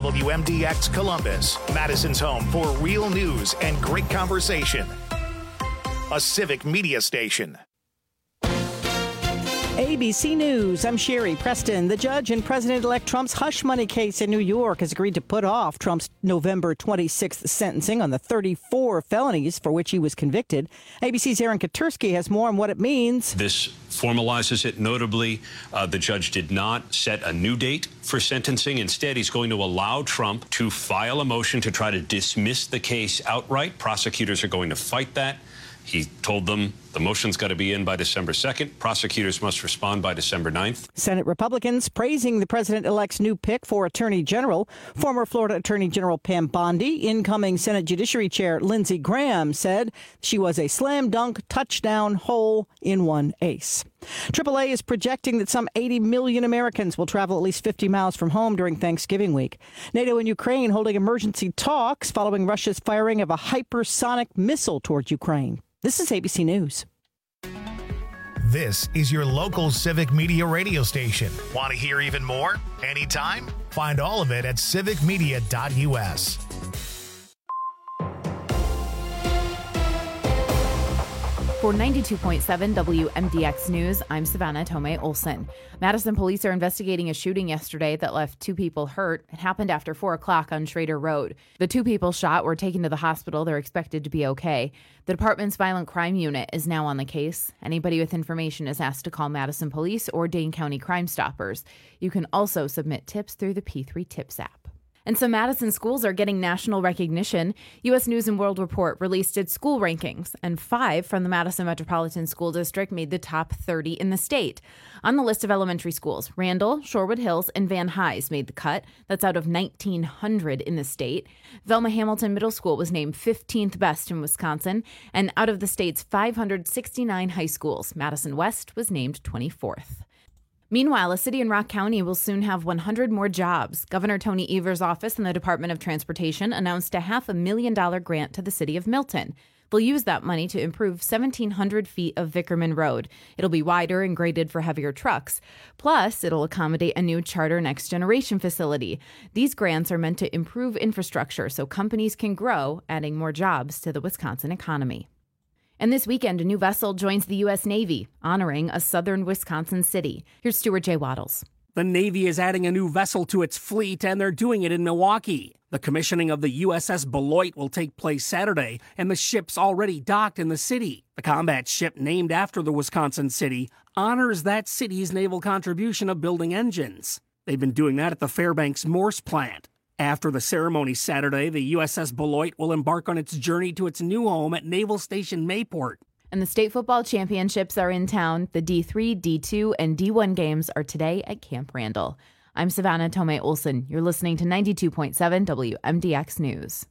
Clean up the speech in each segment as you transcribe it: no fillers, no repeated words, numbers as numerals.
WMDX Columbus, Madison's home for real news and great conversation. A civic media station. ABC News, I'm Sherry Preston. The judge in President-elect Trump's hush money case in New York has agreed to put off Trump's November 26th sentencing on the 34 felonies for which he was convicted. ABC's Aaron Katursky has more on what it means. This formalizes it. Notably, the judge did not set a new date for sentencing. Instead, he's going to allow Trump to file a motion to try to dismiss the case outright. Prosecutors are going to fight that. He told them the motion's got to be in by December 2nd. Prosecutors must respond by December 9th. Senate Republicans praising the president-elect's new pick for Attorney General. Former Florida Attorney General Pam Bondi, incoming Senate Judiciary Chair Lindsey Graham said she was a slam dunk touchdown hole-in-one ace. AAA is projecting that some 80 million Americans will travel at least 50 miles from home during Thanksgiving week. NATO and Ukraine holding emergency talks following Russia's firing of a hypersonic missile toward Ukraine. This is ABC News. This is your local civic media radio station. Want to hear even more? Anytime? Find all of it at civicmedia.us. For 92.7 WMDX News, I'm Savannah Tomei Olson. Madison police are investigating a shooting yesterday that left 2 people hurt. It happened after 4 o'clock on Schrader Road. The 2 people shot were taken to the hospital. They're expected to be okay. The department's violent crime unit is now on the case. Anybody with information is asked to call Madison Police or Dane County Crime Stoppers. You can also submit tips through the P3 Tips app. And some Madison schools are getting national recognition. U.S. News and World Report released its school rankings, and 5 from the Madison Metropolitan School District made the top 30 in the state. On the list of elementary schools, Randall, Shorewood Hills, and Van Nuys made the cut. That's out of 1,900 in the state. Velma Hamilton Middle School was named 15th best in Wisconsin, and out of the state's 569 high schools, Madison West was named 24th. Meanwhile, a city in Rock County will soon have 100 more jobs. Governor Tony Evers' office and the Department of Transportation announced a $500,000 grant to the city of Milton. They'll use that money to improve 1,700 feet of Vickerman Road. It'll be wider and graded for heavier trucks. Plus, it'll accommodate a new Charter Next Generation facility. These grants are meant to improve infrastructure so companies can grow, adding more jobs to the Wisconsin economy. And this weekend, a new vessel joins the U.S. Navy, honoring a southern Wisconsin city. Here's Stuart J. Waddles. The Navy is adding a new vessel to its fleet, and they're doing it in Milwaukee. The commissioning of the USS Beloit will take place Saturday, and the ship's already docked in the city. The combat ship, named after the Wisconsin city, honors that city's naval contribution of building engines. They've been doing that at the Fairbanks Morse plant. After the ceremony Saturday, the USS Beloit will embark on its journey to its new home at Naval Station Mayport. And the state football championships are in town. The D3, D2, and D1 games are today at Camp Randall. I'm Savannah Tomei Olson. You're listening to 92.7 WMDX News.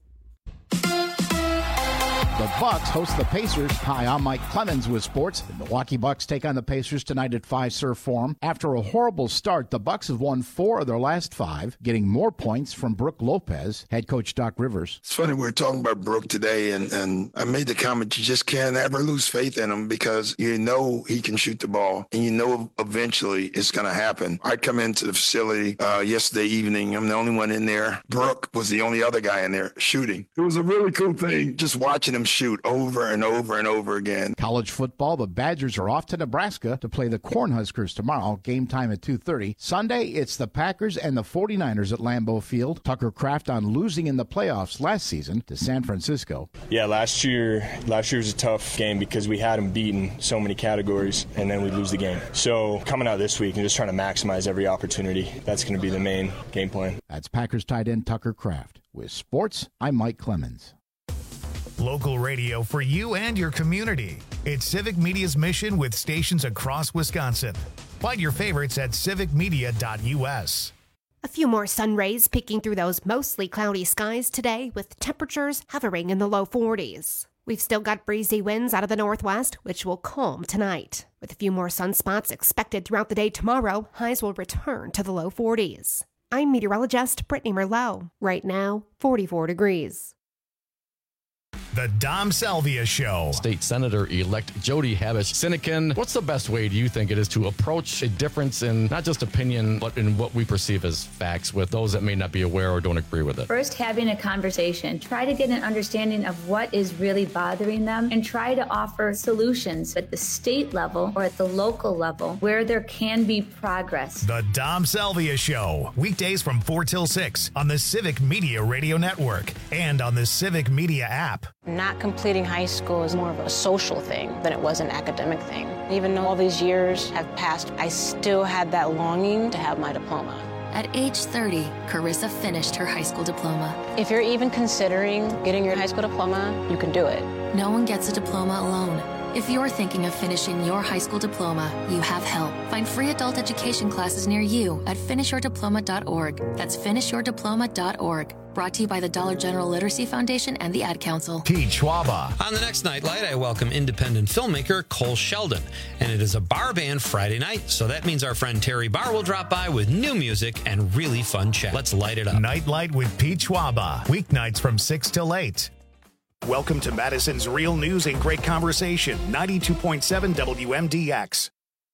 The Bucks host the Pacers. Hi, I'm Mike Clemens with sports. The Milwaukee Bucks take on the Pacers tonight at Fiserv Forum. After a horrible start, the Bucks have won 4 of their last 5, getting more points from Brook Lopez. Head coach Doc Rivers. It's funny, we're talking about Brook today, and I made the comment, you just can't ever lose faith in him because you know he can shoot the ball, and you know eventually it's going to happen. I come into the facility yesterday evening. I'm the only one in there. Brook was the only other guy in there shooting. It was a really cool thing, just watching him shoot over and over and over again. College football, the Badgers are off to Nebraska to play the Cornhuskers tomorrow. Game time at 2:30. Sunday, it's the Packers and the 49ers at Lambeau Field. Tucker Kraft on losing in the playoffs last season to San Francisco. Yeah, last year was a tough game because we had them beaten so many categories, and then we lose the game. So coming out this week and just trying to maximize every opportunity, that's going to be the main game plan. That's Packers tight end Tucker Kraft. With sports, I'm Mike Clemens. Local radio for you and your community. It's Civic Media's mission with stations across Wisconsin. Find your favorites at civicmedia.us. A few more sun rays peeking through those mostly cloudy skies today, with temperatures hovering in the low 40s. We've still got breezy winds out of the northwest, which will calm tonight. With a few more sunspots expected throughout the day tomorrow, highs will return to the low 40s. I'm meteorologist Brittany Merlot. Right now, 44 degrees. The Dom Salvia Show. State Senator-elect Jody Habush-Sinykin, what's the best way, do you think, it is to approach a difference in not just opinion, but in what we perceive as facts with those that may not be aware or don't agree with it? First, having a conversation. Try to get an understanding of what is really bothering them and try to offer solutions at the state level or at the local level where there can be progress. The Dom Salvia Show. Weekdays from 4 till 6 on the Civic Media Radio Network and on the Civic Media app. Not completing high school is more of a social thing than it was an academic thing. Even though all these years have passed, I still had that longing to have my diploma. At age 30, Carissa finished her high school diploma. If you're even considering getting your high school diploma, you can do it. No one gets a diploma alone. If you're thinking of finishing your high school diploma, you have help. Find free adult education classes near you at finishyourdiploma.org. That's finishyourdiploma.org. Brought to you by the Dollar General Literacy Foundation and the Ad Council. Pete Schwaba. On the next Nightlight, I welcome independent filmmaker Cole Sheldon. And it is a bar band Friday night, so that means our friend Terry Barr will drop by with new music and really fun chat. Let's light it up. Nightlight with Pete Schwaba. Weeknights from 6 till 8. Welcome to Madison's Real News and Great Conversation, 92.7 WMDX.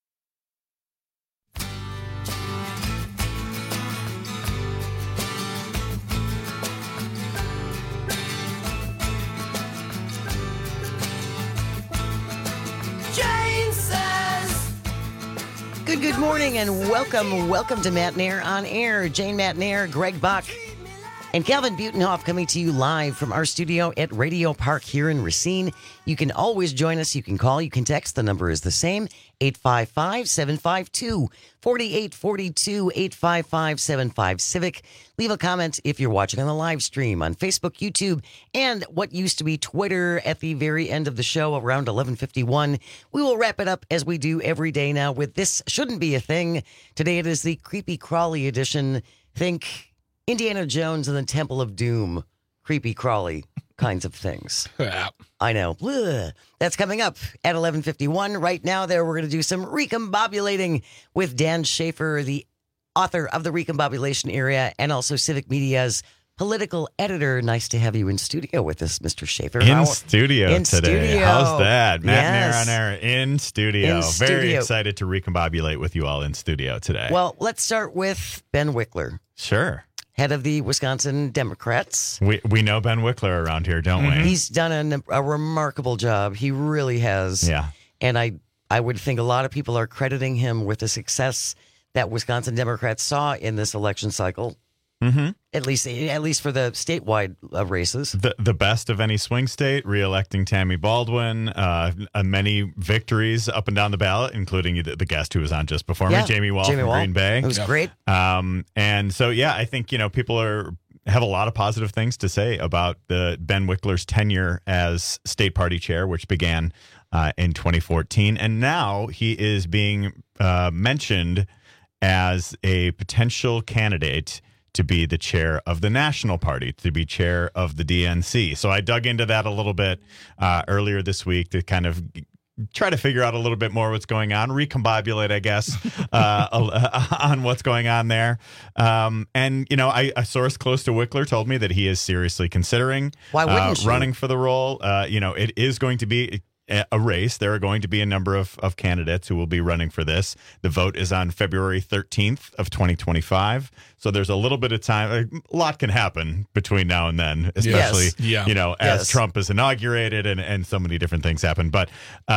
Good morning and welcome to Matt Nair on Air. Jane Matt Nair, Greg Buck, and Calvin Butenhoff coming to you live from our studio at Radio Park here in Racine. You can always join us. You can call. You can text. The number is the same, 855-752-4842, 855-75-CIVIC. Leave a comment if you're watching on the live stream on Facebook, YouTube, and what used to be Twitter at the very end of the show around 11:51. We will wrap it up as we do every day now with This Shouldn't Be a Thing. Today it is the Creepy Crawly edition. Think Indiana Jones and the Temple of Doom, creepy crawly kinds of things. I know. Blah. That's coming up at 11:51. Right now, we're going to do some recombobulating with Dan Schaefer, the author of the Recombobulation Area and also Civic Media's political editor. Nice to have you in studio with us, Mr. Schaefer. In studio today. How's that? Matt Nair Yes. on Air in studio. In studio. Very excited to recombobulate with you all in studio today. Well, let's start with Ben Wickler. Sure. Head of the Wisconsin Democrats. We know Ben Wickler around here, don't we? He's done a remarkable job. He really has. Yeah. And I would think a lot of people are crediting him with the success that Wisconsin Democrats saw in this election cycle. Mm-hmm. At least for the statewide races. The best of any swing state, re-electing Tammy Baldwin, many victories up and down the ballot, including the guest who was on just before me, Jamie Wall from Green Bay. It was great. And so, I think, people have a lot of positive things to say about the Ben Wickler's tenure as state party chair, which began in 2014. And now he is being mentioned as a potential candidate to be the chair of the national party, to be chair of the DNC. So I dug into that a little bit earlier this week to kind of try to figure out a little bit more what's going on, recombobulate, I guess, on what's going on there. And, a source close to Wickler told me that he is seriously considering running for the role. It is going to be a race. There are going to be a number of candidates who will be running for this. The vote is on February 13th of 2025. So there's a little bit of time. A lot can happen between now and then, especially, as Trump is inaugurated and so many different things happen. But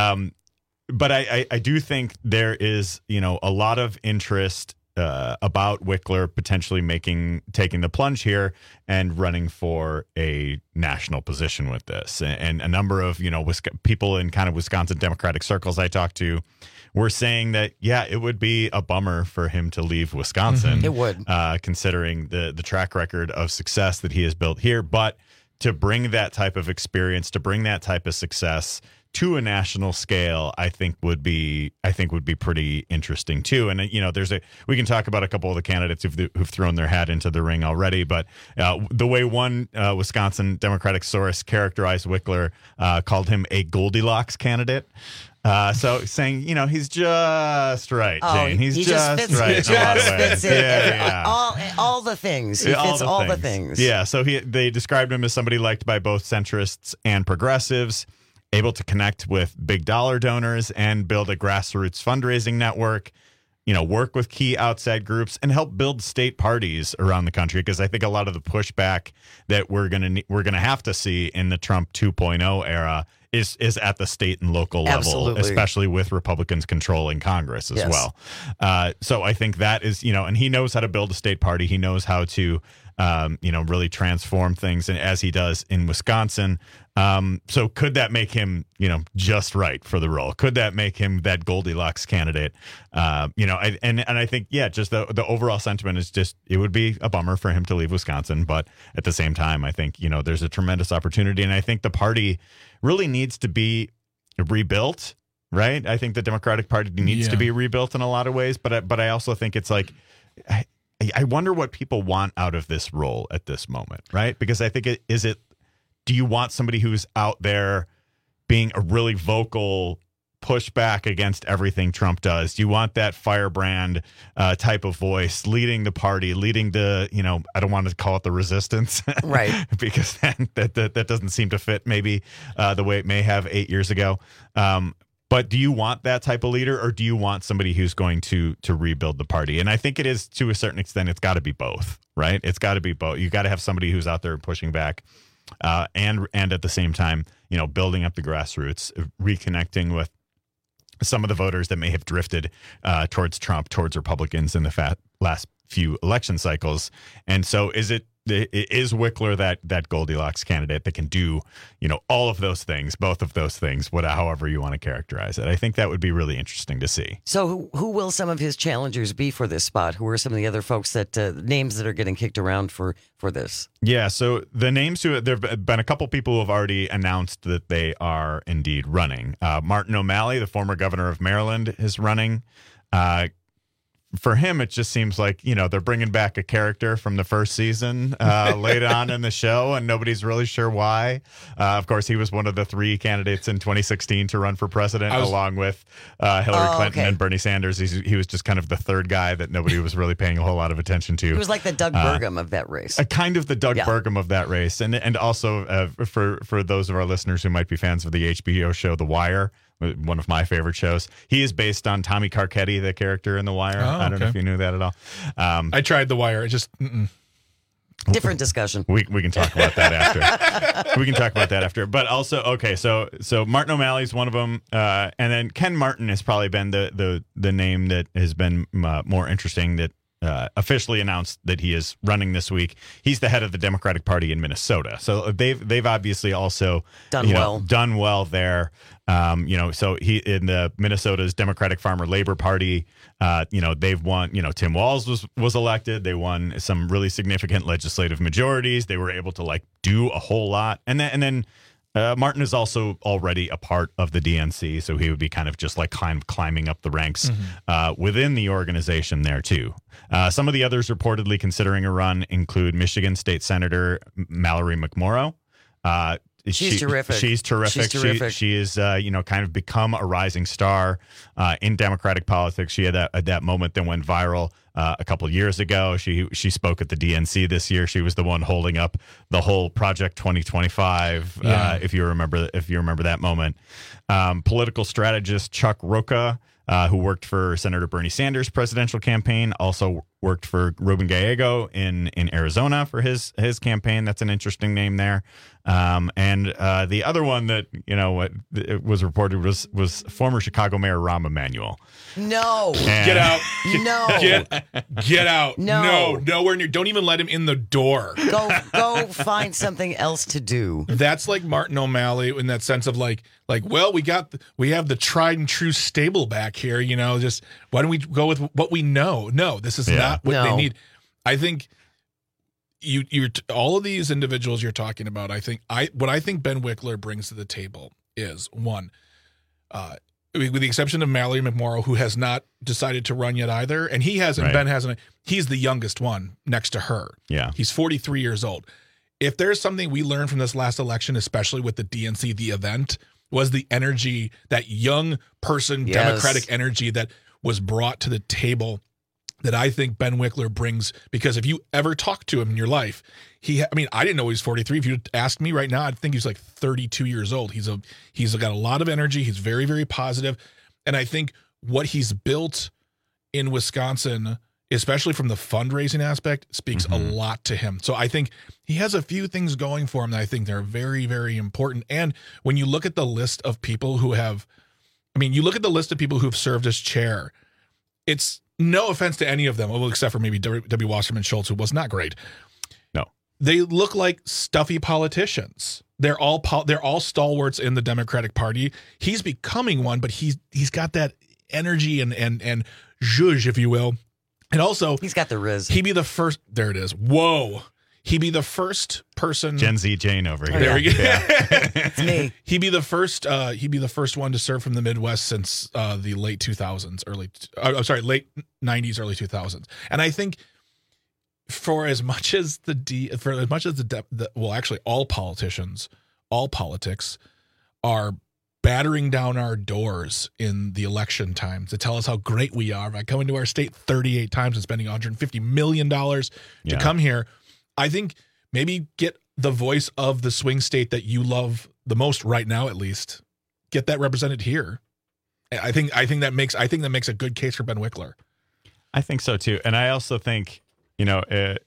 I do think there is, a lot of interest about Wickler potentially taking the plunge here and running for a national position with this. And a number of, people in kind of Wisconsin Democratic circles I talked to were saying that, it would be a bummer for him to leave Wisconsin. It would. Considering the track record of success that he has built here. But to bring that type of experience, to bring that type of success to a national scale, I think would be pretty interesting too. And we can talk about a couple of the candidates who've thrown their hat into the ring already. But the way one Wisconsin Democratic source characterized Wickler, called him a Goldilocks candidate. So saying, he's just right, Jane. He's just fits, right. He just fits in. All the things. He fits all the things. Yeah. So they described him as somebody liked by both centrists and progressives, able to connect with big dollar donors and build a grassroots fundraising network. Work with key outside groups and help build state parties around the country. Because I think a lot of the pushback that we're gonna have to see in the Trump 2.0 era is at the state and local level, Absolutely. especially with Republicans controlling Congress as well. So I think that is, and he knows how to build a state party. He knows how to, really transform things, and as he does in Wisconsin. So could that make him, just right for the role? Could that make him that Goldilocks candidate? I think, just the overall sentiment is just, it would be a bummer for him to leave Wisconsin. But at the same time, I think, there's a tremendous opportunity. And I think the party really needs to be rebuilt, right? I think the Democratic Party needs to be rebuilt in a lot of ways. But I also think it's like, I wonder what people want out of this role at this moment, right? Because I think do you want somebody who's out there being a really vocal pushback against everything Trump does? Do you want that firebrand type of voice leading the party, leading the, I don't want to call it the resistance, right? Because that doesn't seem to fit maybe the way it may have 8 years ago. But do you want that type of leader, or do you want somebody who's going to rebuild the party? And I think it is, to a certain extent, it's got to be both, right? It's got to be both. You got to have somebody who's out there pushing back, and at the same time, building up the grassroots, reconnecting with some of the voters that may have drifted towards Trump, towards Republicans in the last few election cycles. And so is Wickler that Goldilocks candidate that can do, all of those things, both of those things, however you want to characterize it? I think that would be really interesting to see. So who will some of his challengers be for this spot? Who are some of the other folks names that are getting kicked around for this? Yeah, so the names there have been a couple people who have already announced that they are indeed running. Martin O'Malley, the former governor of Maryland, is running. For him, it just seems like, they're bringing back a character from the first season late on in the show, and nobody's really sure why. Of course, he was one of the 3 candidates in 2016 to run for president, along with Hillary Clinton and Bernie Sanders. He was just kind of the third guy that nobody was really paying a whole lot of attention to. He was like the Doug Burgum of that race. Kind of the Doug Burgum of that race. And also, for those of our listeners who might be fans of the HBO show The Wire, one of my favorite shows. He is based on Tommy Carcetti, the character in The Wire. I don't know if you knew that at all. I tried The Wire. It just... Different discussion. We can talk about that after. But also, okay, so Martin O'Malley's one of them, and then Ken Martin has probably been the name that has been more interesting, that officially announced that he is running this week. He's the head of the Democratic Party in Minnesota, so they've obviously also done well there. So he in the Minnesota's Democratic Farmer Labor Party, they've won. Tim Walz was elected. They won some really significant legislative majorities. They were able to do a whole lot, and then Martin is also already a part of the DNC, so he would be kind of just climbing up the ranks within the organization there too. Some of the others reportedly considering a run include Michigan State Senator Mallory McMorrow. She's terrific. She's terrific. She is, kind of become a rising star in Democratic politics. She had that moment that went viral a couple of years ago. She spoke at the DNC this year. She was the one holding up the whole Project 2025. If you remember that moment. Political strategist Chuck Rocha, who worked for Senator Bernie Sanders' presidential campaign, also worked for Ruben Gallego in Arizona for his campaign. That's an interesting name there. And the other one that it was reported was former Chicago Mayor Rahm Emanuel. No, get out. No, get out. No, nowhere near. Don't even let him in the door. Go find something else to do. That's like Martin O'Malley in that sense of well, we have the tried and true stable back here. Just why don't we go with what we know? No, this is not what they need. I think you're all of these individuals you're talking about. What I think Ben Wickler brings to the table is. One, with the exception of Mallory McMorrow, who has not decided to run yet either, and he hasn't, Ben hasn't. He's the youngest one next to her. Yeah. He's 43 years old. If there's something we learned from this last election, especially with the DNC, the event, was the energy, that young person, Democratic energy that was brought to the table that I think Ben Wickler brings. Because if you ever talk to him in your life, I didn't know he was 43. If you asked me right now, I'd think he's like 32 years old. He's got a lot of energy. He's very, very positive. And I think what he's built in Wisconsin, especially from the fundraising aspect, speaks a lot to him. So I think he has a few things going for him that I think they're very, very important. And when you look at the list of people who've served as chair, it's no offense to any of them, well, except for maybe W. Wasserman Schultz, who was not great. No. They look like stuffy politicians. They're all stalwarts in the Democratic Party. He's becoming one, but he's got that energy and zhuzh, if you will. And also, he's got the riz. He'd be the first. There it is. Whoa. He'd be the first person. Gen Z Jane over here. There we go. Yeah. It's me. He'd be the first. He'd be the first one to serve from the Midwest since the late 2000s, late 90s, early 2000s. And I think all politicians, all politics are battering down our doors in the election time to tell us how great we are by coming to our state 38 times and spending $150 million to come here. I think maybe get the voice of the swing state that you love the most right now, at least, get that represented here. I think that makes a good case for Ben Wickler. I think so too. And I also think, the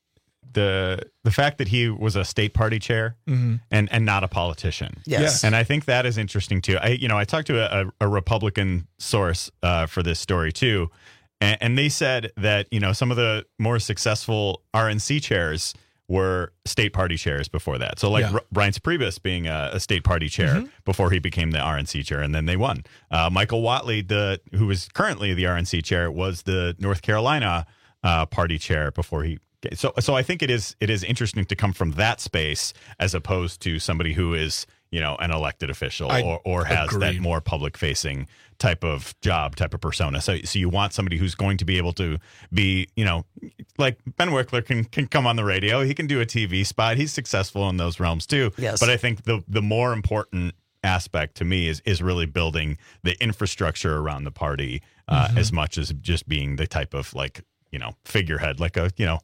fact that he was a state party chair and not a politician. Yes. And I think that is interesting too. I talked to a Republican source for this story too. And they said that, some of the more successful RNC chairs were state party chairs before that. So like Reince Priebus being a state party chair before he became the RNC chair, and then they won. Michael Whatley, who is currently the RNC chair, was the North Carolina party chair before he. So I think it is interesting to come from that space as opposed to somebody who is, an elected official or has that more public facing type of job, type of persona. So you want somebody who's going to be able to be, like Ben Wickler can come on the radio. He can do a TV spot. He's successful in those realms too. Yes. But I think the more important aspect to me is really building the infrastructure around the party as much as just being the type of figurehead, like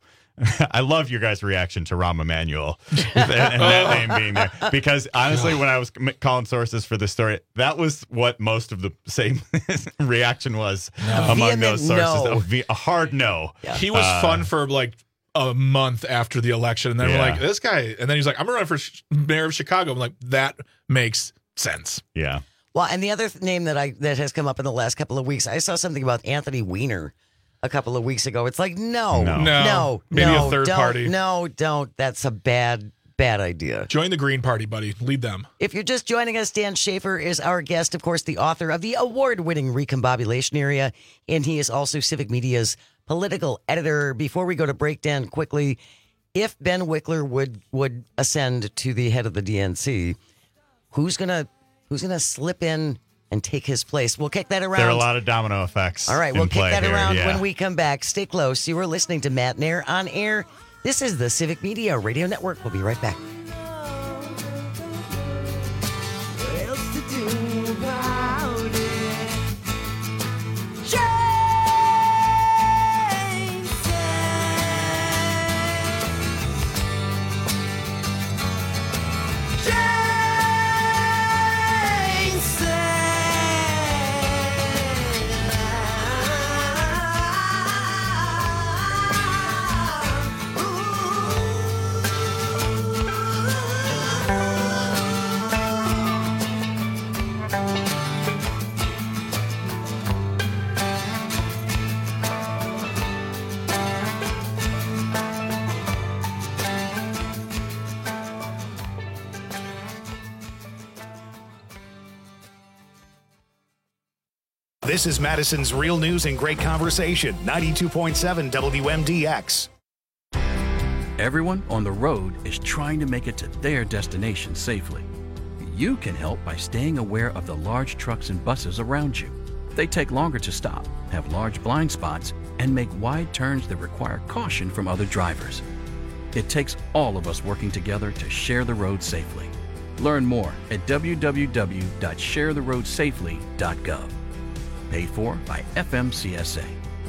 I love your guys' reaction to Rahm Emanuel and that name being there, because honestly, when I was calling sources for this story, that was what most of the same reaction was among those sources. A hard no. Yeah. He was fun for like a month after the election, and then we're like, this guy, and then he's like, I'm running for mayor of Chicago. I'm like, that makes sense. Yeah. Well, and the other name that has come up in the last couple of weeks, I saw something about Anthony Weiner a couple of weeks ago. It's like, no. Maybe a third party. No, don't. That's a bad idea. Join the Green Party, buddy. Lead them. If you're just joining us, Dan Schaefer is our guest, of course, the author of the award-winning Recombobulation Area, and he is also Civic Media's political editor. Before we go to break, Dan, quickly, if Ben Wickler would ascend to the head of the DNC, who's gonna slip in and take his place? We'll kick that around. There are a lot of domino effects. All right, we'll kick that around here. when we come back. Stay close. You are listening to Matt Nair on air. This is the Civic Media Radio Network. We'll be right back. This is Madison's Real News and Great Conversation, 92.7 WMDX. Everyone on the road is trying to make it to their destination safely. You can help by staying aware of the large trucks and buses around you. They take longer to stop, have large blind spots, and make wide turns that require caution from other drivers. It takes all of us working together to share the road safely. Learn more at www.sharetheroadsafely.gov. Paid for by FMCSA.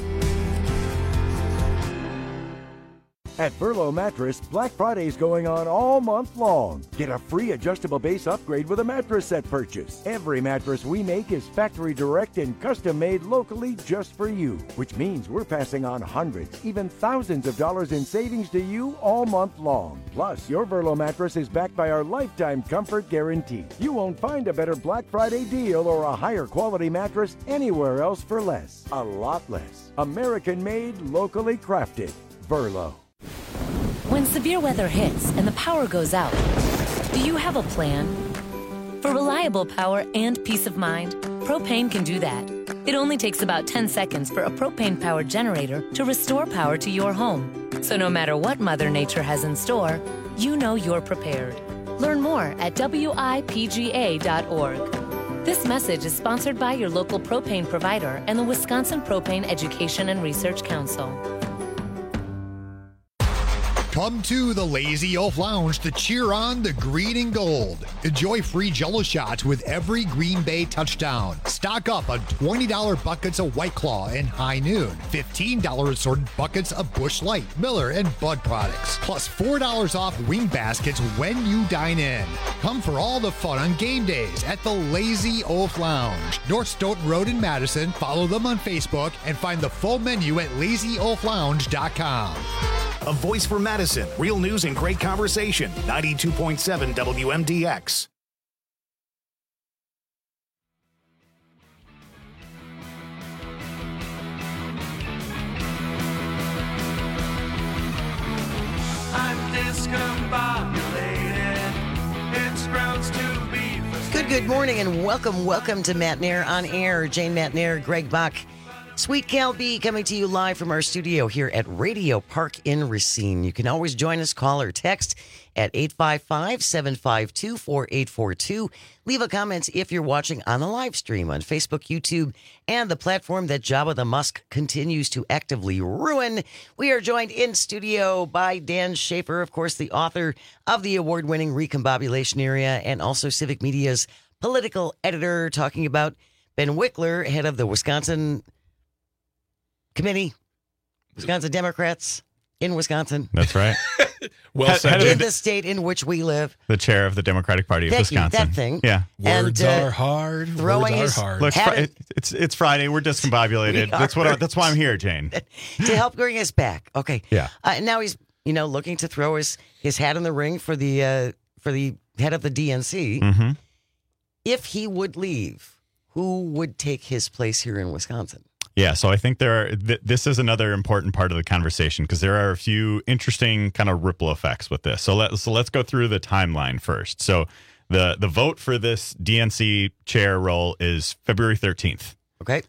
At Burlow Mattress, Black Friday is going on all month long. Get a free adjustable base upgrade with a mattress set purchase. Every mattress we make is factory direct and custom made locally just for you, which means we're passing on hundreds, even thousands of dollars in savings to you all month long. Plus, your Burlow mattress is backed by our lifetime comfort guarantee. You won't find a better Black Friday deal or a higher quality mattress anywhere else for less. A lot less. American made, locally crafted. Burlow. When severe weather hits and the power goes out, do you have a plan? For reliable power and peace of mind, Propane can do that. It only takes about 10 seconds for a propane-powered generator to restore power to your home. So no matter what Mother Nature has in store, you know you're prepared. Learn more at WIPGA.org. This message is sponsored by your local propane provider and the Wisconsin Propane Education and Research Council. Come to the Lazy Oaf Lounge to cheer on the green and gold. Enjoy free Jell-O shots with every Green Bay touchdown. Stock up on $20 buckets of White Claw and High Noon. $15 assorted buckets of Busch Light, Miller, and Bud products. Plus $4 off wing baskets when you dine in. Come for all the fun on game days at the Lazy Oaf Lounge. North Stoughton Road in Madison. Follow them on Facebook and find the full menu at lazyoaflounge.com. A voice for Madison. Real news and great conversation. 92.7 WMDX. I'm discombobulated. It's grounds to be frustrated. Good morning and welcome to Matt Nair on Air. Jane Matt Nair, Greg Buck. Sweet Cal B coming to you live from our studio here at Radio Park in Racine. You can always join us, call or text at 855-752-4842. Leave a comment if you're watching on the live stream on Facebook, YouTube, and the platform that Jabba the Musk continues to actively ruin. We are joined in studio by Dan Schaefer, of course, the author of the award-winning Recombobulation Area and also Civic Media's political editor, talking about Ben Wickler, head of the Wisconsin Committee, Wisconsin Democrats in Wisconsin. That's right. Well said. In the state in which we live. The chair of the Democratic Party of Wisconsin. That thing. Yeah. Words are hard. Words are hard. Look, it's Friday. We're discombobulated. That's why I'm here, Jane. To help bring us back. Okay. Yeah. Now he's looking to throw his hat in the ring for the head of the DNC. Mm-hmm. If he would leave, who would take his place here in Wisconsin? Yeah, so I think this is another important part of the conversation because there are a few interesting kind of ripple effects with this. So let's go through the timeline first. So the vote for this DNC chair role is February 13th. Okay.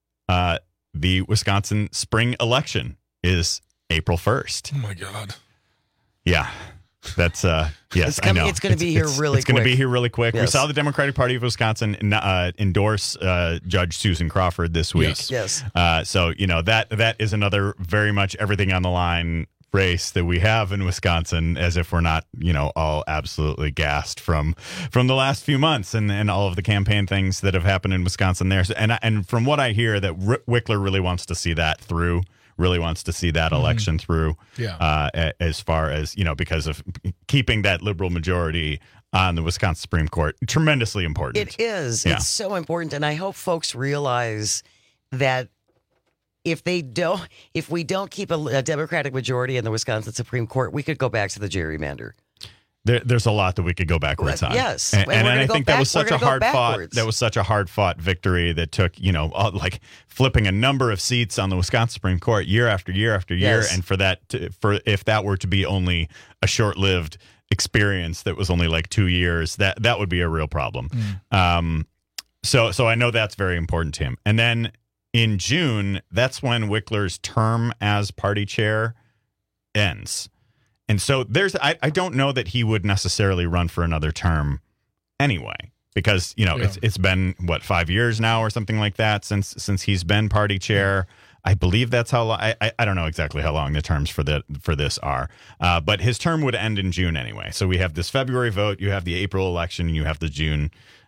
The Wisconsin spring election is April 1st. Oh my God. Yeah. That's yes, I know. It's going to be here really quick. It's going to be here really quick. Yes. We saw the Democratic Party of Wisconsin endorse Judge Susan Crawford this week. Yes. So that is another very much everything on the line race that we have in Wisconsin, as if we're not all absolutely gassed from the last few months and all of the campaign things that have happened in Wisconsin there. So, and from what I hear, that Wickler really wants to see that through. Really wants to see that election through, as far as, because of keeping that liberal majority on the Wisconsin Supreme Court. Tremendously important. It is. Yeah. It's so important. And I hope folks realize that if we don't keep a Democratic majority in the Wisconsin Supreme Court, we could go back to the gerrymander. There's a lot that we could go backwards on. Yes, and I think that was such a hard fought. That was such a hard fought victory that took like flipping a number of seats on the Wisconsin Supreme Court year after year after year, Yes. and for if that were to be only a short lived experience that was only like 2 years, that would be a real problem. So I know that's very important to him. And then in June, that's when Wickler's term as party chair ends. And so I don't know that he would necessarily run for another term anyway, because it's been 5 years now or something like that since he's been party chair. I believe that's how long. I don't know exactly how long the terms for this are, but his term would end in June anyway. So we have this February vote, you have the April election, and you have the June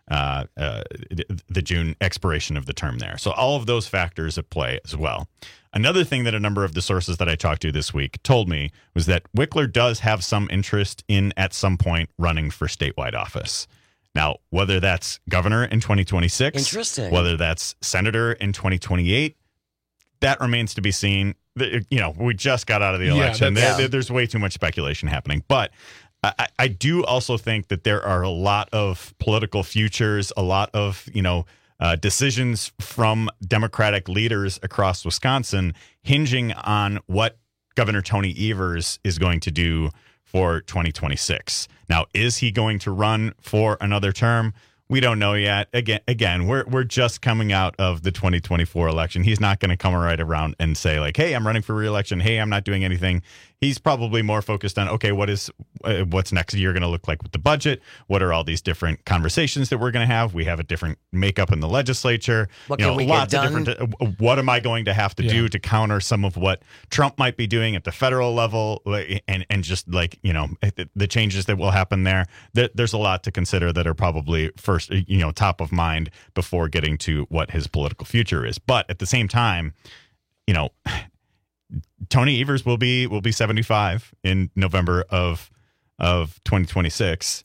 expiration of the term there. So all of those factors at play as well. Another thing that a number of the sources that I talked to this week told me was that Wickler does have some interest in at some point running for statewide office. Now, whether that's governor in 2026, interesting, whether that's senator in 2028. That remains to be seen. We just got out of the election. There's way too much speculation happening. But I do also think that there are a lot of political futures, a lot of, decisions from Democratic leaders across Wisconsin hinging on what Governor Tony Evers is going to do for 2026. Now, is he going to run for another term? We don't know yet. Again, we're just coming out of the 2024 election. He's not going to come right around and say like, "Hey, I'm running for re-election. Hey, I'm not doing anything." He's probably more focused on, okay, what's next year going to look like with the budget? What are all these different conversations that we're going to have? We have a different makeup in the legislature. What can we get done? What am I going to have to do to counter some of what Trump might be doing at the federal level, and just like the changes that will happen there? There's a lot to consider that are probably first, top of mind before getting to what his political future is. But at the same time, Tony Evers will be 75 in November of 2026.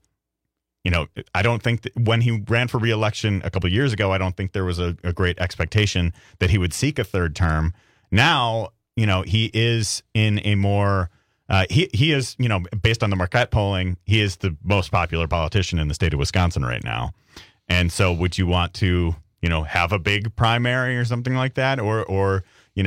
I don't think that when he ran for re-election a couple of years ago, I don't think there was a great expectation that he would seek a third term. Now, he is in a more he is, based on the Marquette polling, he is the most popular politician in the state of Wisconsin right now. And so would you want to, have a big primary or something like that, or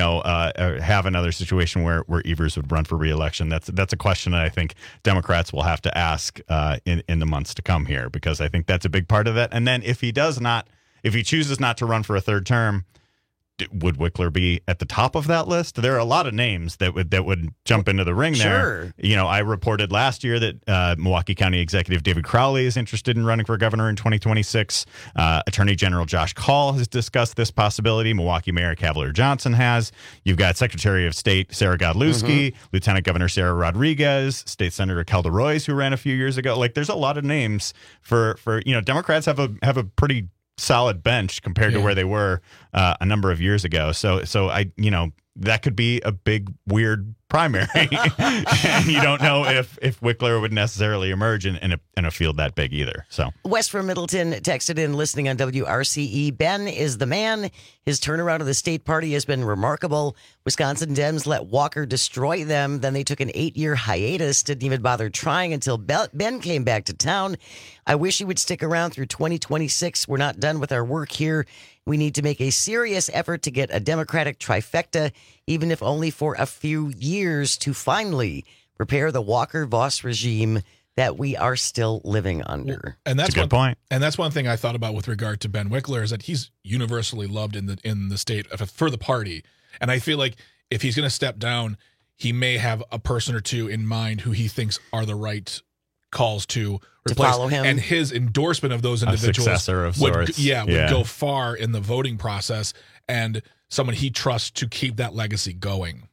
have another situation where Evers would run for re-election? That's a question that I think Democrats will have to ask in the months to come here, because I think that's a big part of it. And then if he chooses not to run for a third term, would Wickler be at the top of that list? There are a lot of names that would jump into the ring there. Sure. I reported last year that Milwaukee County Executive David Crowley is interested in running for governor in 2026. Attorney General Josh Kaul has discussed this possibility. Milwaukee Mayor Cavalier Johnson has. You've got Secretary of State Sarah Godlewski, Lieutenant Governor Sarah Rodriguez, State Senator Kelda Royce, who ran a few years ago. Like, there's a lot of names for Democrats have a pretty solid bench compared to where they were a number of years ago. So I, that could be a big, weird primary. And you don't know if Wickler would necessarily emerge in a field that big either. So Wes from Middleton texted in, listening on WRCE. Ben is the man. His turnaround of the state party has been remarkable. Wisconsin Dems let Walker destroy them. Then they took an 8-year hiatus, didn't even bother trying until Ben came back to town. I wish he would stick around through 2026. We're not done with our work here. We need to make a serious effort to get a Democratic trifecta, even if only for a few years, to finally repair the Walker-Voss regime that we are still living under. And that's a good point. And that's one thing I thought about with regard to Ben Wickler, is that he's universally loved in the state for the party. And I feel like if he's going to step down, he may have a person or two in mind who he thinks are the right calls to replace, follow him. And his endorsement of those individuals, a successor of sorts. would go far in the voting process, and someone he trusts to keep that legacy going.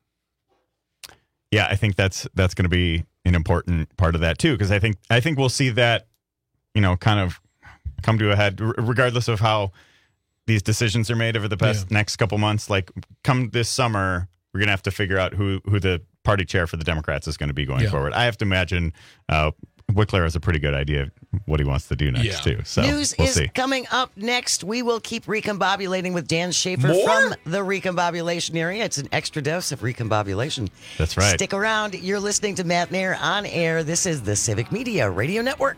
Yeah, I think that's going to be an important part of that too, because I think we'll see that, kind of come to a head, regardless of how these decisions are made over the next couple months. Like, come this summer, we're going to have to figure out who the party chair for the Democrats is going to be going forward. I have to imagine Wickler has a pretty good idea of what he wants to do next too. So News we'll is see. coming up next. We will keep recombobulating with Dan Schaefer from the Recombobulation area. It's an extra dose of Recombobulation. That's right. Stick around. You're listening to Matt Nair on air. This is the Civic Media Radio Network.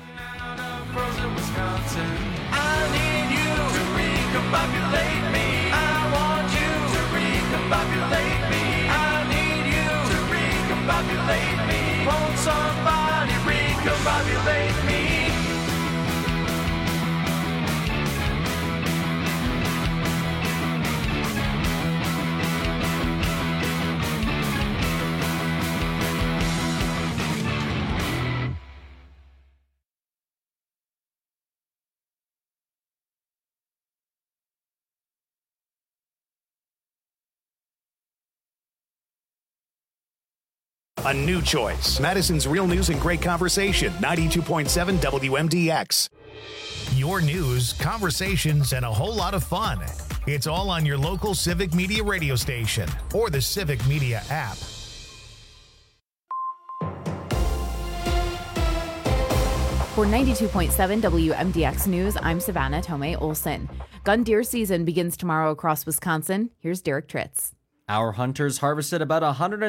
Recombobulate me. I want you to recombobulate me. I need you to recombobulate me. Won't somebody recombobulate me? A new choice. Madison's Real News and Great Conversation, 92.7 WMDX. Your news, conversations, and a whole lot of fun. It's all on your local Civic Media radio station or the Civic Media app. For 92.7 WMDX News, I'm Savannah Tomei Olson. Gun deer season begins tomorrow across Wisconsin. Here's Derek Tritz. Our hunters harvested about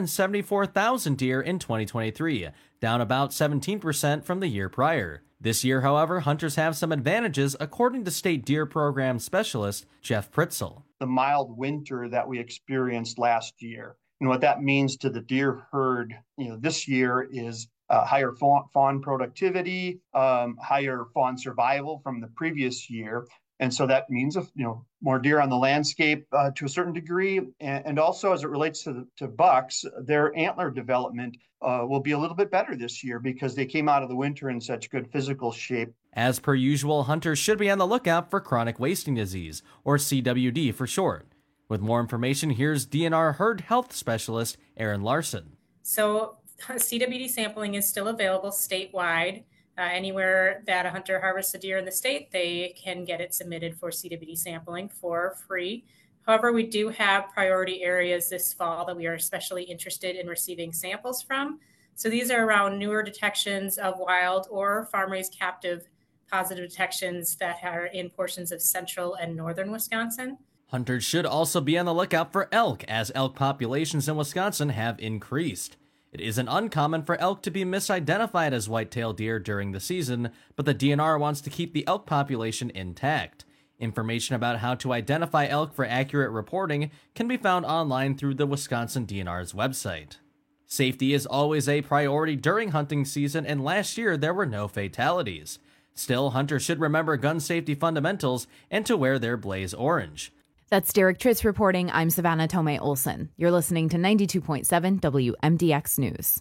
174,000 deer in 2023, down about 17% from the year prior. This year, however, hunters have some advantages, according to State Deer Program Specialist Jeff Pritzel. The mild winter that we experienced last year, and what that means to the deer herd, this year is higher fawn productivity, higher fawn survival from the previous year. And so that means, more deer on the landscape to a certain degree. And also as it relates to bucks, their antler development will be a little bit better this year because they came out of the winter in such good physical shape. As per usual, hunters should be on the lookout for chronic wasting disease, or CWD for short. With more information, here's DNR herd health specialist Erin Larson. So CWD sampling is still available statewide. Anywhere that a hunter harvests a deer in the state, they can get it submitted for CWD sampling for free. However, we do have priority areas this fall that we are especially interested in receiving samples from. So these are around newer detections of wild or farm-raised captive positive detections that are in portions of central and northern Wisconsin. Hunters should also be on the lookout for elk, as elk populations in Wisconsin have increased. It isn't uncommon for elk to be misidentified as white-tailed deer during the season, but the DNR wants to keep the elk population intact. Information about how to identify elk for accurate reporting can be found online through the Wisconsin DNR's website. Safety is always a priority during hunting season, and last year there were no fatalities. Still, hunters should remember gun safety fundamentals and to wear their blaze orange. That's Derek Tritz reporting. I'm Savannah Tomei Olson. You're listening to 92.7 WMDX News.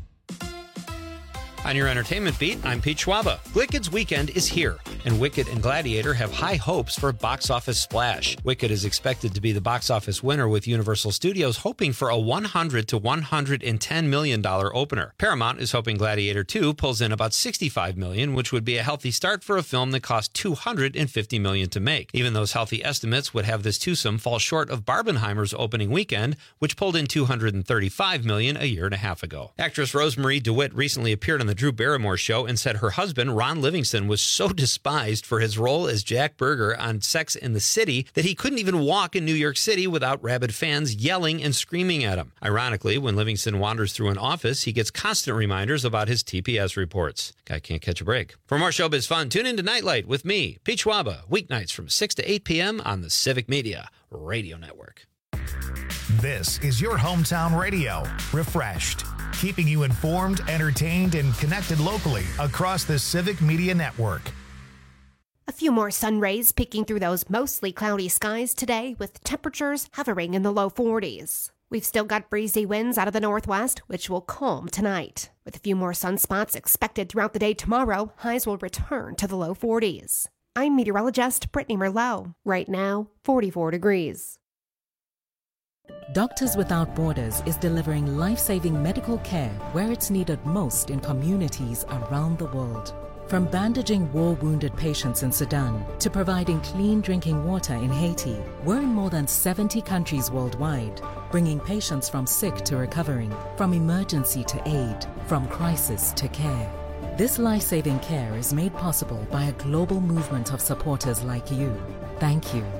On your entertainment beat, I'm Pete Schwaba. Wicked's weekend is here, and Wicked and Gladiator have high hopes for a box office splash. Wicked is expected to be the box office winner, with Universal Studios hoping for a $100 to $110 million opener. Paramount is hoping Gladiator 2 pulls in about $65 million, which would be a healthy start for a film that cost $250 million to make. Even those healthy estimates would have this twosome fall short of Barbenheimer's opening weekend, which pulled in $235 million a year and a half ago. Actress Rosemarie DeWitt recently appeared on the Drew Barrymore show and said her husband, Ron Livingston, was so despised for his role as Jack Berger on Sex and the City that he couldn't even walk in New York City without rabid fans yelling and screaming at him. Ironically, when Livingston wanders through an office, he gets constant reminders about his TPS reports. Guy can't catch a break. For more showbiz fun, tune into Nightlight with me, Pete Schwaba, weeknights from 6 to 8 p.m. on the Civic Media Radio Network. This is your hometown radio, refreshed, keeping you informed, entertained, and connected locally across the Civic Media Network. A few more sun rays peeking through those mostly cloudy skies today, with temperatures hovering in the low 40s. We've still got breezy winds out of the northwest, which will calm tonight. With a few more sunspots expected throughout the day tomorrow, highs will return to the low 40s. I'm meteorologist Brittany Merlot. Right now, 44 degrees. Doctors Without Borders is delivering life-saving medical care where it's needed most in communities around the world. From bandaging war-wounded patients in Sudan to providing clean drinking water in Haiti, we're in more than 70 countries worldwide, bringing patients from sick to recovering, from emergency to aid, from crisis to care. This life-saving care is made possible by a global movement of supporters like you. Thank you.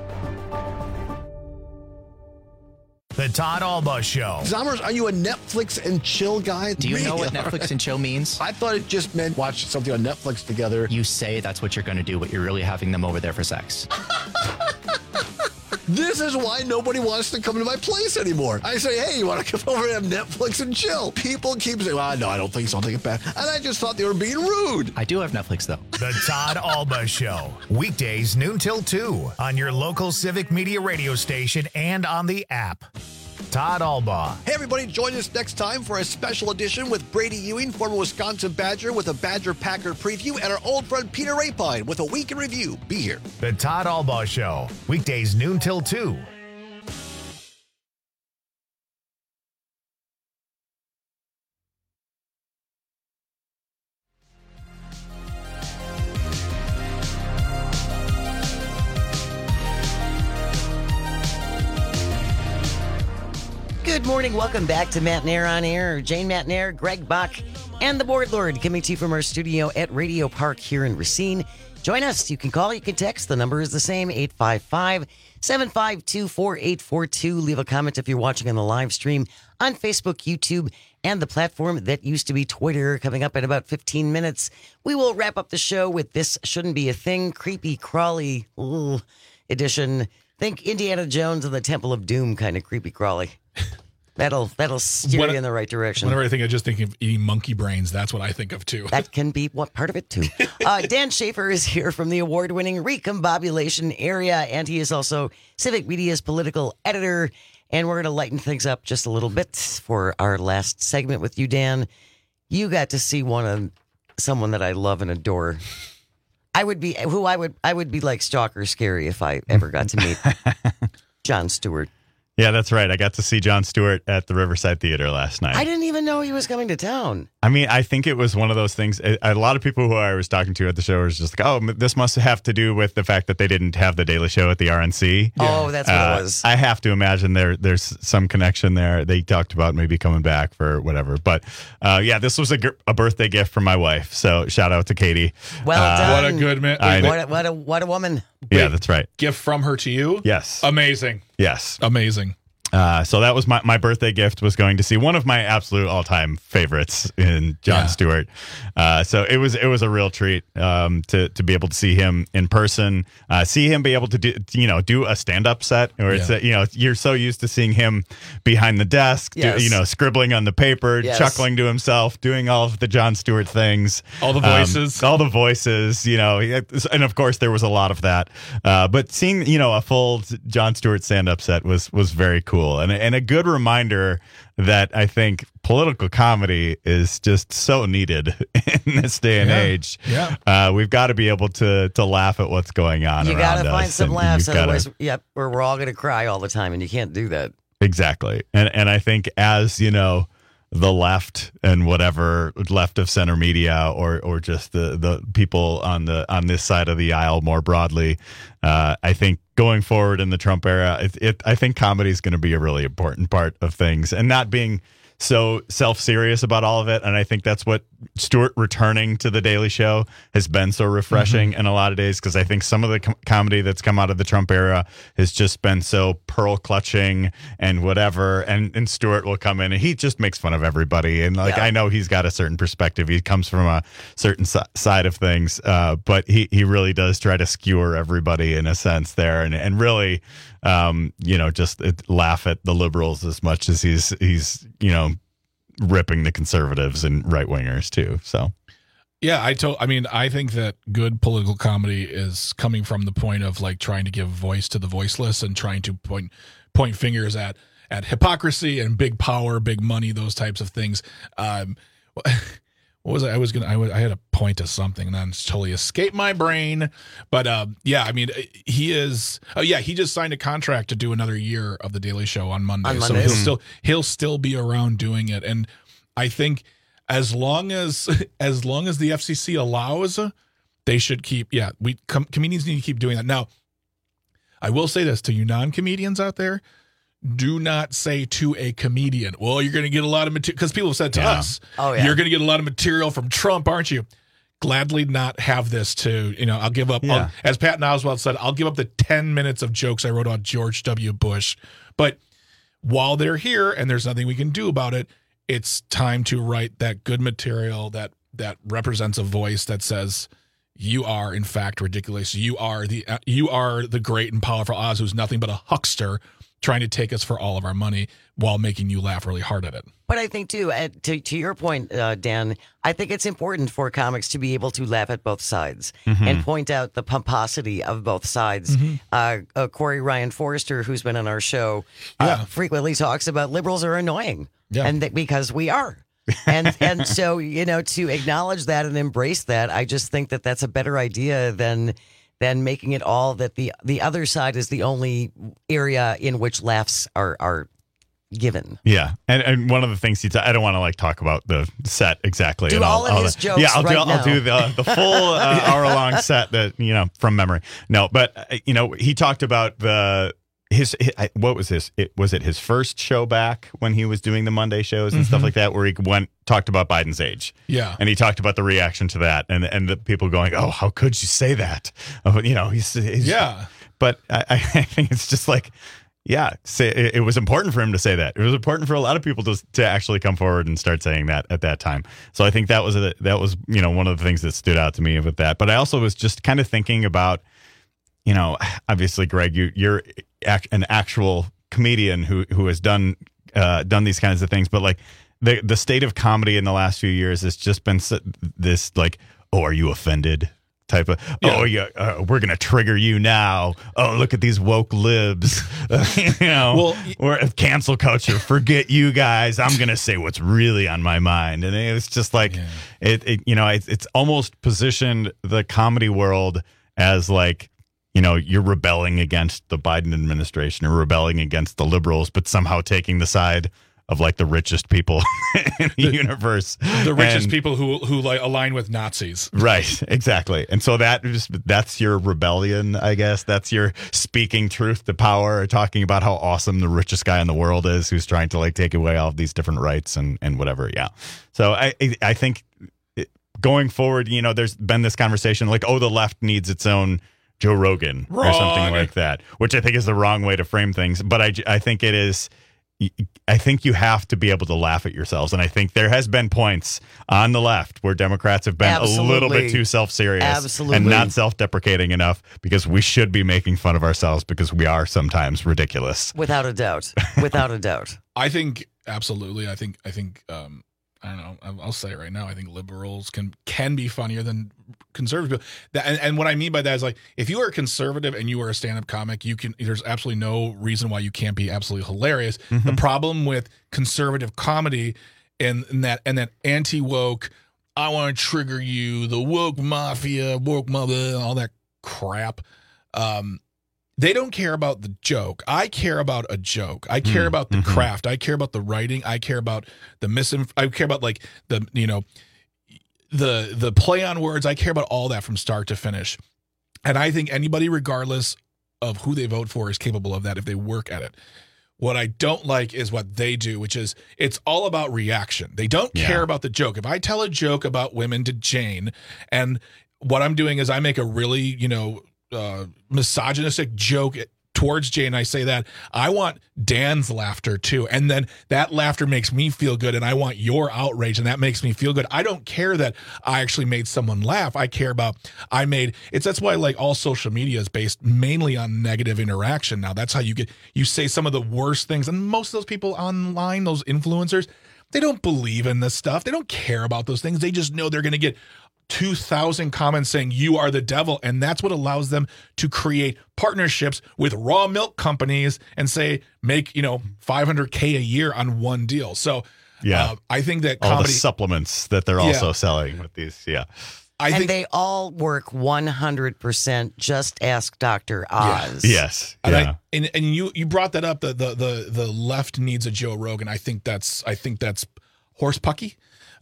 The Todd Alba Show. Zommers, are you a Netflix and chill guy? Do you know what Netflix and chill means? I thought it just meant watch something on Netflix together. You say that's what you're going to do, but you're really having them over there for sex. This is why nobody wants to come to my place anymore. I say, hey, you want to come over and have Netflix and chill? People keep saying, well, no, I don't think so. I'll take it back. And I just thought they were being rude. I do have Netflix, though. The Todd Alba Show. Weekdays, noon till 2 on your local Civic Media radio station and on the app. Todd Alba. Hey, everybody, join us next time for a special edition with Brady Ewing, former Wisconsin Badger, with a Badger-Packer preview, and our old friend Peter Rapine with a week in review. Be here. The Todd Alba Show. Weekdays, noon till 2. Good morning. Welcome back to Matt Nair on Air. Jane Matt Nair, Greg Bach, and the Board Lord coming to you from our studio at Radio Park here in Racine. Join us. You can call, you can text. The number is the same, 855-752-4842. Leave a comment if you're watching on the live stream on Facebook, YouTube, and the platform that used to be Twitter. Coming up in about 15 minutes, we will wrap up the show with This Shouldn't Be a Thing, creepy, crawly edition. Think Indiana Jones and the Temple of Doom kind of creepy crawly. That'll steer you in the right direction. Whenever I just think of eating monkey brains, that's what I think of too. That can be what part of it too. Dan Schaefer is here from the award-winning Recombobulation area, and he is also Civic Media's political editor. And we're going to lighten things up just a little bit for our last segment with you, Dan. You got to see someone that I love and adore. I would be like stalker scary if I ever got to meet Jon Stewart. Yeah, that's right. I got to see Jon Stewart at the Riverside Theater last night. I didn't even know he was coming to town. I mean, I think it was one of those things. A lot of people who I was talking to at the show was just like, oh, this must have to do with the fact that they didn't have the Daily Show at the RNC. Oh, that's what it was. I have to imagine there's some connection there. They talked about maybe coming back for whatever. But yeah, this was a birthday gift from my wife. So shout out to Katie. Well done. What a good man. What a woman. Yeah, that's right. Gift from her to you? Yes. Amazing. Yes. Amazing. So that was my birthday gift, was going to see one of my absolute all-time favorites in Jon Stewart. So it was a real treat to be able to see him in person, see him be able to do a stand-up set where it's you're so used to seeing him behind the desk, scribbling on the paper, chuckling to himself, doing all of the Jon Stewart things, all the voices, and of course there was a lot of that. But seeing a full Jon Stewart stand-up set was very cool. And a good reminder that I think political comedy is just so needed in this day and age. Yeah. We've got to be able to laugh at what's going on around us. You got to find some laughs, otherwise, we're all going to cry all the time, and you can't do that. Exactly. And I think as, the left and whatever left of center media or just the people on this side of the aisle more broadly, I think going forward in the Trump era, I think comedy is going to be a really important part of things, and not being so self-serious about all of it. And I think that's what Stewart returning to the Daily Show has been so refreshing in a lot of days, because I think some of the comedy that's come out of the Trump era has just been so pearl clutching and whatever. And Stewart will come in and he just makes fun of everybody. And I know he's got a certain perspective. He comes from a certain side of things, but he really does try to skewer everybody in a sense there, and really, just laugh at the liberals as much as he's ripping the conservatives and right wingers too. So, yeah, I think that good political comedy is coming from the point of trying to give voice to the voiceless and trying to point fingers at hypocrisy and big power, big money, those types of things. What was I had a point to something and then it's totally escaped my brain. But he just signed a contract to do another year of the Daily Show on Monday. So he'll still be around doing it. And I think as long as the FCC allows, they should keep, comedians need to keep doing that. Now, I will say this to you non-comedians out there. Do not say to a comedian, well, you're going to get a lot of material, because people have said to us, you're going to get a lot of material from Trump, aren't you? Gladly not have this I'll give up, as Pat Oswalt said, I'll give up the 10 minutes of jokes I wrote on George W. Bush. But while they're here and there's nothing we can do about it, it's time to write that good material that represents a voice that says, you are, in fact, ridiculous. You are the great and powerful Oz, who's nothing but a huckster trying to take us for all of our money while making you laugh really hard at it. But I think, too, to your point, Dan, I think it's important for comics to be able to laugh at both sides and point out the pomposity of both sides. Corey Ryan Forrester, who's been on our show, frequently talks about liberals are annoying, and because we are. and so, to acknowledge that and embrace that, I just think that that's a better idea than making it all that the other side is the only area in which laughs are given. Yeah, and one of the things I don't want to talk about the set exactly. Do all of his jokes. Yeah, I'll do the full hour long set that from memory. No, but he talked about what was this? Was it his first show back when he was doing the Monday shows and stuff like that, where he talked about Biden's age? Yeah, and he talked about the reaction to that, and the people going, "Oh, how could you say that?" He's yeah. But I think it's just like, yeah, it was important for him to say that. It was important for a lot of people to actually come forward and start saying that at that time. So I think that was one of the things that stood out to me with that. But I also was just kind of thinking about, obviously, Greg, you're an actual comedian who has done these kinds of things, but like the state of comedy in the last few years has just been this like, oh, are you offended? Type of, oh yeah, we're gonna trigger you now. Oh, look at these woke libs, or cancel culture. Forget you guys. I'm gonna say what's really on my mind, and it's just like it's almost positioned the comedy world as like, you're rebelling against the Biden administration or rebelling against the liberals, but somehow taking the side of like the richest people in the universe, the richest people who like align with Nazis, right? Exactly. And so that's your rebellion, I guess. That's your speaking truth to power, talking about how awesome the richest guy in the world is, who's trying to like take away all of these different rights and whatever. Yeah. So I think going forward, there's been this conversation like, oh, the left needs its own Joe Rogan or something like that, which I think is the wrong way to frame things. But I think it is. I think you have to be able to laugh at yourselves. And I think there has been points on the left where Democrats have been a little bit too self-serious and not self-deprecating enough, because we should be making fun of ourselves because we are sometimes ridiculous. Without a doubt. Without a doubt. I think absolutely. I think I don't know. I'll say it right now. I think liberals can be funnier than conservative people. And what I mean by that is, like, if you are a conservative and you are a stand-up comic, there's absolutely no reason why you can't be absolutely hilarious. Mm-hmm. The problem with conservative comedy and that anti-woke, I want to trigger you, the woke mafia, woke mother, all that crap. They don't care about the joke. I care about a joke. I care about the craft. I care about the writing. I care about I care about like the play on words. I care about all that from start to finish. And I think anybody, regardless of who they vote for, is capable of that if they work at it. What I don't like is what they do, which is it's all about reaction. They don't care about the joke. If I tell a joke about women to Jane, and what I'm doing is I make a really, misogynistic joke towards Jane, I say that I want Dan's laughter too, and then that laughter makes me feel good, and I want your outrage, and that makes me feel good. I don't care that I actually made someone laugh. I care about that's why like all social media is based mainly on negative interaction. Now that's how you say some of the worst things, and most of those people online, those influencers, they don't believe in this stuff. They don't care about those things. They just know they're going to get 2,000 comments saying you are the devil, and that's what allows them to create partnerships with raw milk companies and say make $500K a year on one deal. So I think that all the supplements that they're also selling with these, I think they all work 100%. Just ask Dr. Oz. Yes. And you brought that up. The left needs a Joe Rogan. I think that's horsepucky.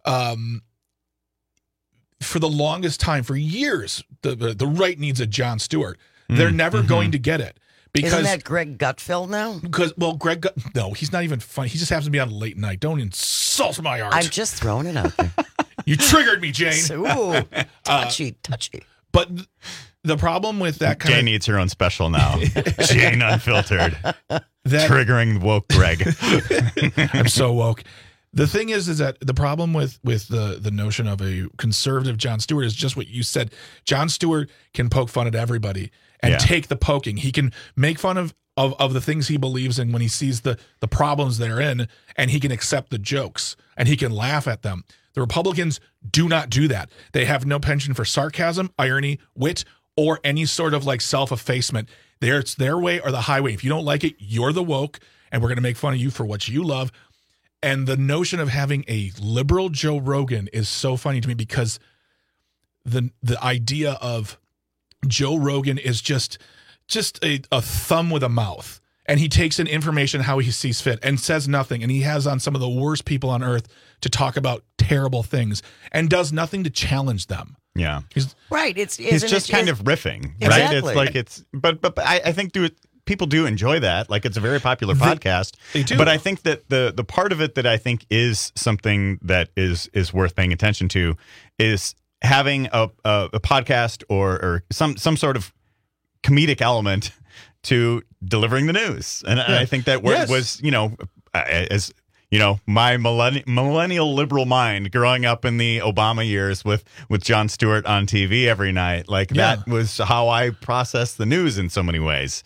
For the longest time, for years, the right needs a Jon Stewart. They're never going to get it. Because, isn't that Greg Gutfeld now? No, he's not even funny. He just happens to be on late night. Don't insult my art. I'm just throwing it out there. You triggered me, Jane. Ooh, touchy. But the problem with that Jane needs her own special now. Jane Unfiltered. Triggering woke Greg. I'm so woke. The thing is that the problem with the notion of a conservative Jon Stewart is just what you said. Jon Stewart can poke fun at everybody and take the poking. He can make fun of the things he believes in when he sees the problems they're in, and he can accept the jokes and he can laugh at them. The Republicans do not do that. They have no penchant for sarcasm, irony, wit, or any sort of like self-effacement. It's their way or the highway. If you don't like it, you're the woke, and we're going to make fun of you for what you love. And the notion of having a liberal Joe Rogan is so funny to me, because the idea of Joe Rogan is just a thumb with a mouth, and he takes in information how he sees fit and says nothing. And he has on some of the worst people on earth to talk about terrible things and does nothing to challenge them. Yeah, right. He's just kind of riffing, exactly. right? It's like but I think people do enjoy that. Like, it's a very popular podcast. They do. But I think that the part of it that I think is something that is worth paying attention to is having a podcast or some sort of comedic element to delivering the news. And I think that was, as my millennial liberal mind growing up in the Obama years with Jon Stewart on TV every night, like that was how I processed the news in so many ways.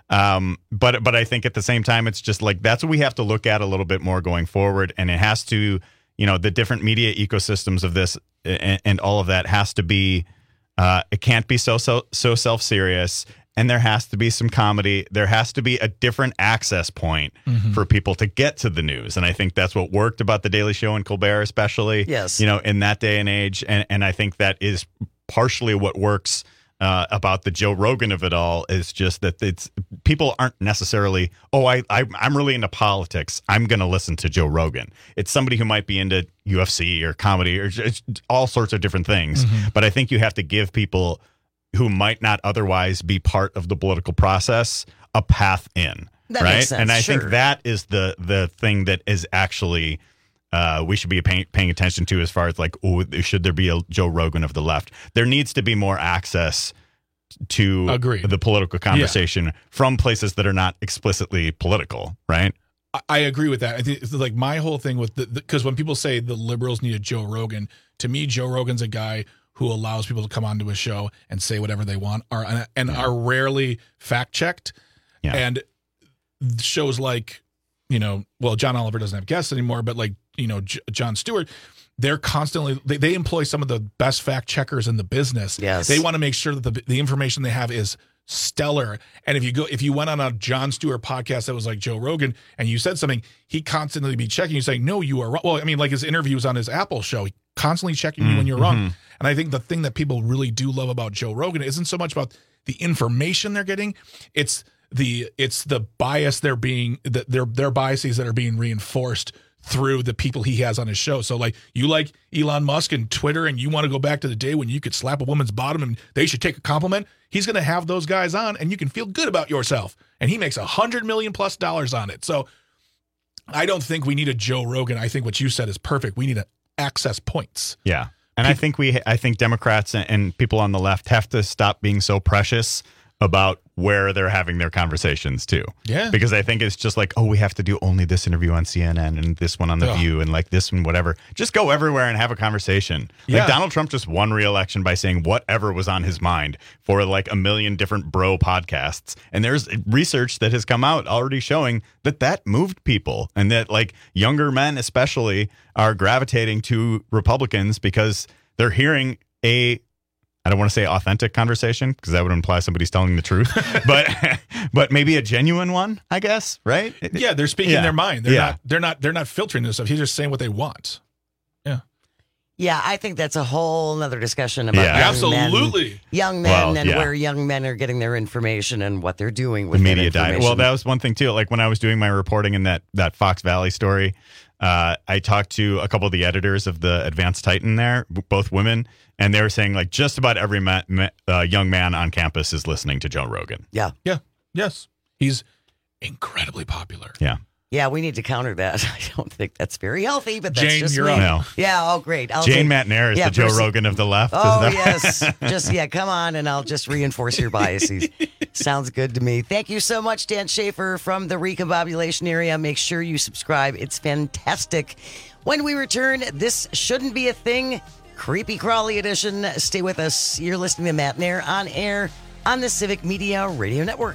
But I think at the same time, it's just like, that's what we have to look at a little bit more going forward. And it has to, the different media ecosystems of this and all of that has to be, it can't be so self-serious. And there has to be some comedy. There has to be a different access point for people to get to the news. And I think that's what worked about The Daily Show and Colbert, especially, in that day and age. And I think that is partially what works about the Joe Rogan of it all, is just that it's people aren't necessarily, I'm really into politics, I'm going to listen to Joe Rogan. It's somebody who might be into UFC or comedy or just all sorts of different things. But I think you have to give people who might not otherwise be part of the political process a path in. That right? makes sense, and I sure. think that is the thing that is actually we should be paying attention to, as far as like, should there be a Joe Rogan of the left? There needs to be more access to the political conversation from places that are not explicitly political, right? I agree with that. I think it's like my whole thing with because when people say the liberals need a Joe Rogan, to me, Joe Rogan's a guy who allows people to come onto his show and say whatever they want, are rarely fact checked. Yeah. And shows like, John Oliver doesn't have guests anymore, but like, Jon Stewart, they're constantly, they employ some of the best fact checkers in the business. Yes. They want to make sure that the information they have is stellar. And if you went on a Jon Stewart podcast that was like Joe Rogan and you said something, he constantly be checking you, saying, no, you are wrong. Well, I mean, like his interviews on his Apple show, he constantly checking you when you're wrong. And I think the thing that people really do love about Joe Rogan isn't so much about the information they're getting, it's the bias their biases that are being reinforced through the people he has on his show. So like, you like Elon Musk and Twitter, and you want to go back to the day when you could slap a woman's bottom and they should take a compliment. He's going to have those guys on, and you can feel good about yourself. And he makes $100 million+ on it. So I don't think we need a Joe Rogan. I think what you said is perfect. We need access points. Yeah. And I think Democrats and people on the left have to stop being so precious about where they're having their conversations too. Yeah. Because I think it's just like, we have to do only this interview on CNN and this one on The View and like this one, whatever. Just go everywhere and have a conversation. Like Donald Trump just won re-election by saying whatever was on his mind for like a million different bro podcasts. And there's research that has come out already showing that moved people, and that like younger men especially are gravitating to Republicans because they're hearing I don't want to say authentic conversation, because that would imply somebody's telling the truth, but maybe a genuine one, I guess, right? Yeah, they're speaking their mind. They're not filtering this stuff. He's just saying what they want. Yeah. Yeah, I think that's a whole nother discussion about young men and where young men are getting their information and what they're doing with media that information. Well, that was one thing too. Like when I was doing my reporting in that Fox Valley story, I talked to a couple of the editors of the Advanced Titan there, both women, and they were saying like just about every young man on campus is listening to Joe Rogan. Yeah. Yeah. Yes. He's incredibly popular. Yeah. Yeah, we need to counter that. I don't think that's very healthy, but that's Jane, just you're me. up. No. Yeah, great. Jane Matnair is the Joe Rogan of the left. Oh, yes. Come on, and I'll just reinforce your biases. Sounds good to me. Thank you so much, Dan Schaefer from the Recombobulation area. Make sure you subscribe. It's fantastic. When we return, this shouldn't be a thing. Creepy Crawly edition. Stay with us. You're listening to Matt Nair on air on the Civic Media Radio Network.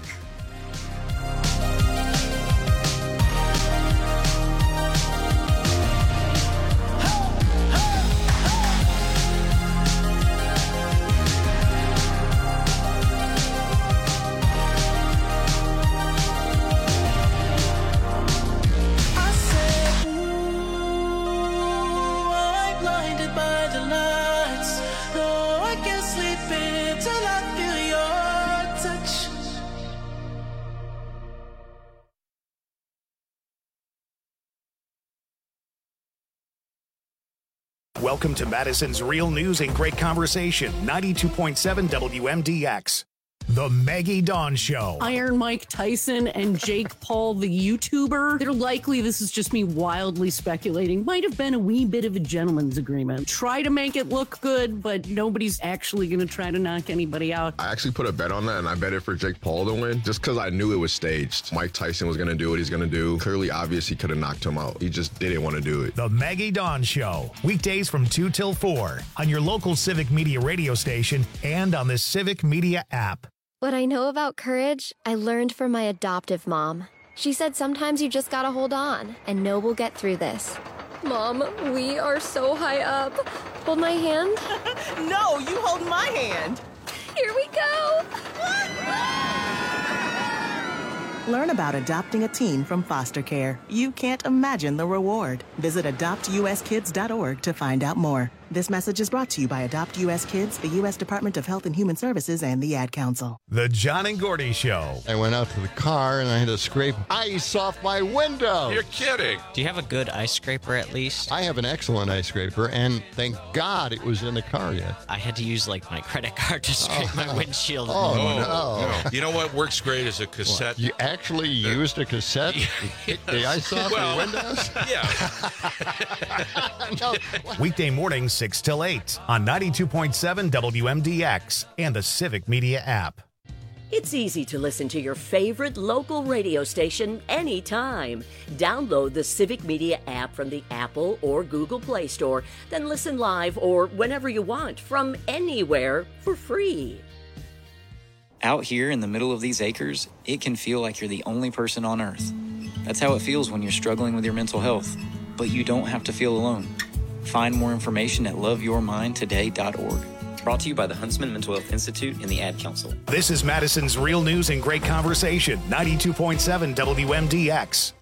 Welcome to Madison's Real News and Great Conversation, 92.7 WMDX. The Maggie Dawn Show. Iron Mike Tyson and Jake Paul, the YouTuber. They're likely, this is just me wildly speculating, might have been a wee bit of a gentleman's agreement. Try to make it look good, but nobody's actually going to try to knock anybody out. I actually put a bet on that, and I bet it for Jake Paul to win, just because I knew it was staged. Mike Tyson was going to do what he's going to do. Clearly obvious he could have knocked him out. He just didn't want to do it. The Maggie Dawn Show. Weekdays from 2 till 4 on your local Civic Media radio station and on the Civic Media app. What I know about courage, I learned from my adoptive mom. She said sometimes you just gotta hold on and know we'll get through this. Mom, we are so high up. Hold my hand. No, you hold my hand. Here we go. Learn about adopting a teen from foster care. You can't imagine the reward. Visit adoptuskids.org to find out more. This message is brought to you by Adopt U.S. Kids, the U.S. Department of Health and Human Services, and the Ad Council. The John and Gordy Show. I went out to the car and I had to scrape ice off my window. You're kidding. Do you have a good ice scraper at least? I have an excellent ice scraper, and thank God it was in the car yet. I had to use like my credit card to scrape my windshield. No. You know what works great is a cassette. What? You actually used a cassette to get the ice off your windows? Yeah. No. Weekday mornings 6 till 8 on 92.7 WMDX and the Civic Media app. It's easy to listen to your favorite local radio station anytime. Download the Civic Media app from the Apple or Google Play Store, then listen live or whenever you want from anywhere for free. Out here in the middle of these acres, it can feel like you're the only person on Earth. That's how it feels when you're struggling with your mental health. But you don't have to feel alone. Find more information at loveyourmindtoday.org. Brought to you by the Huntsman Mental Health Institute and the Ad Council. This is Madison's Real News and Great Conversation, 92.7 WMDX.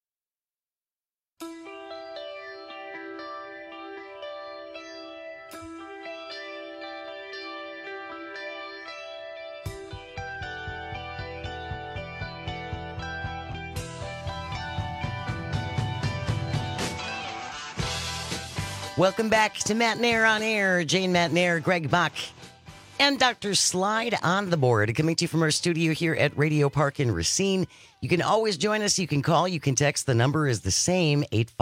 Welcome back to Matt Nair on Air. Jane Matt Nair, Greg Bach, and Dr. Slide on the board. Coming to you from our studio here at Radio Park in Racine. You can always join us. You can call. You can text. The number is the same,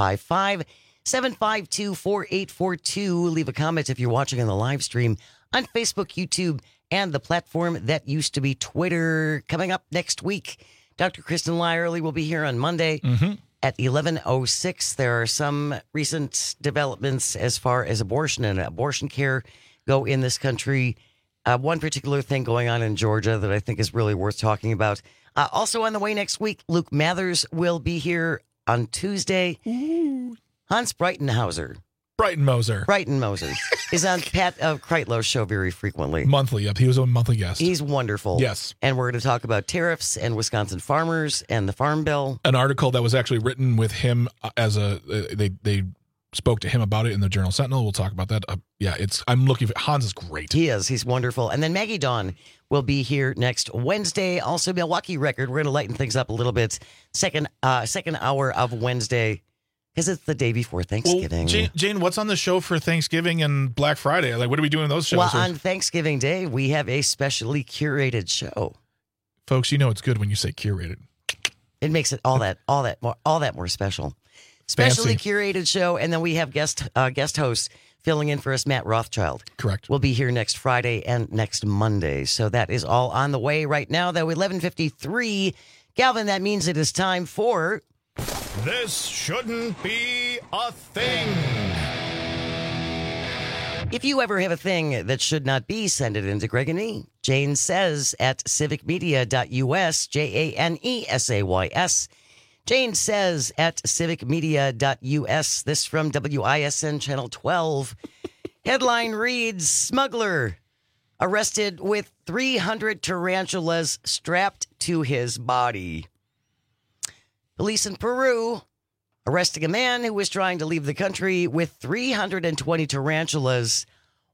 855-752-4842. Leave a comment if you're watching on the live stream on Facebook, YouTube, and the platform that used to be Twitter. Coming up next week, Dr. Kristen Lyerly will be here on Monday. At 11:06, there are some recent developments as far as abortion and abortion care go in this country. One particular thing going on in Georgia that I think is really worth talking about. Also on the way next week, Luke Mathers will be here on Tuesday. Hans Breitenhauser. Brighton Moser is on Pat Kreitlow's show very frequently. Monthly, yep. He was a monthly guest. He's wonderful. Yes. And we're going to talk about tariffs and Wisconsin farmers and the Farm Bill. An article that was actually written with him as they spoke to him about it in the Journal Sentinel. We'll talk about that. I'm looking for Hans is great. He is. He's wonderful. And then Maggie Dawn will be here next Wednesday. Also, Milwaukee Record. We're going to lighten things up a little bit. Second hour of Wednesday. Because it's the day before Thanksgiving. Well, Jane, what's on the show for Thanksgiving and Black Friday? Like, what are we doing in those shows? Well, on Thanksgiving Day, we have a specially curated show. Folks, you know it's good when you say curated. It makes it all that more special. Specially curated show, and then we have guest hosts filling in for us, Matt Rothschild. Correct. We'll be here next Friday and next Monday. So that is all on the way right now, though. 11:53. Galvin, that means it is time for... This shouldn't be a thing. If you ever have a thing that should not be, send it into Greg and me. Jane Says at civicmedia.us, JANESAYS. Jane Says at civicmedia.us. This from WISN Channel 12. Headline reads, smuggler arrested with 300 tarantulas strapped to his body. Police in Peru arresting a man who was trying to leave the country with 320 tarantulas,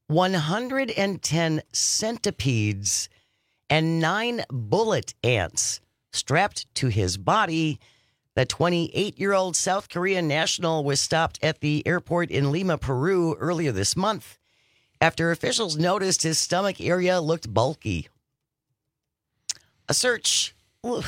110 centipedes, and 9 bullet ants strapped to his body. The 28-year-old South Korean national was stopped at the airport in Lima, Peru earlier this month after officials noticed his stomach area looked bulky. A search. What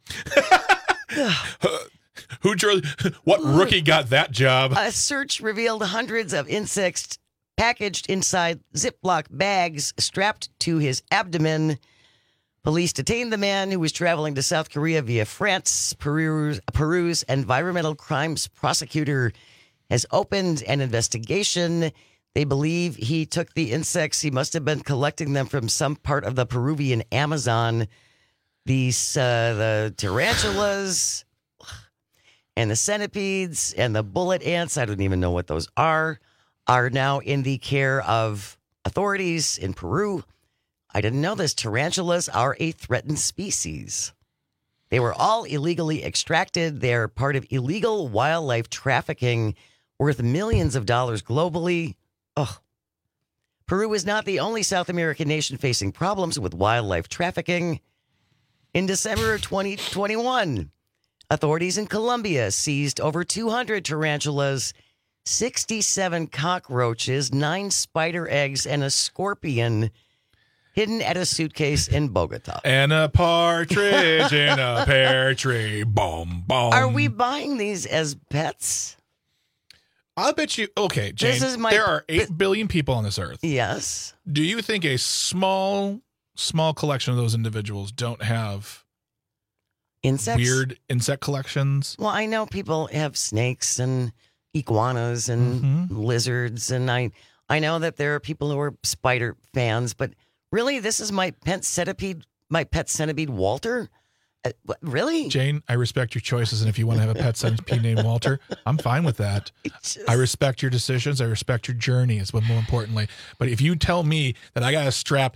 rookie got that job? A search revealed hundreds of insects packaged inside Ziploc bags strapped to his abdomen. Police detained the man who was traveling to South Korea via France. Peru's environmental crimes prosecutor has opened an investigation. They believe he took the insects. He must have been collecting them from some part of the Peruvian Amazon. The tarantulas and the centipedes and the bullet ants, I don't even know what those are now in the care of authorities in Peru. I didn't know this. Tarantulas are a threatened species. They were all illegally extracted. They're part of illegal wildlife trafficking worth millions of dollars globally. Ugh. Peru is not the only South American nation facing problems with wildlife trafficking. In December of 2021, authorities in Colombia seized over 200 tarantulas, 67 cockroaches, 9 spider eggs, and a scorpion hidden at a suitcase in Bogota. And a partridge in a pear tree. Boom, boom. Are we buying these as pets? I'll bet you. Okay, Jane, there are 8 billion people on this earth. Yes. Do you think a small collection of those individuals don't have insects? Weird insect collections? Well, I know people have snakes and iguanas and lizards, and I know that there are people who are spider fans, but really, this is my pet centipede Walter? Really? Jane, I respect your choices, and if you want to have a pet centipede named Walter, I'm fine with that. I respect your decisions. I respect your journey, is what more importantly. But if you tell me that I got to strap